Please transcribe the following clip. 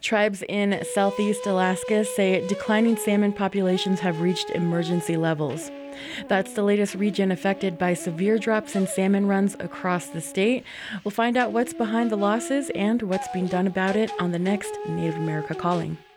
Tribes in southeast Alaska say declining salmon populations have reached emergency levels. That's the latest region affected by severe drops in salmon runs across the state. We'll find out what's behind the losses and what's being done about it on the next Native America Calling.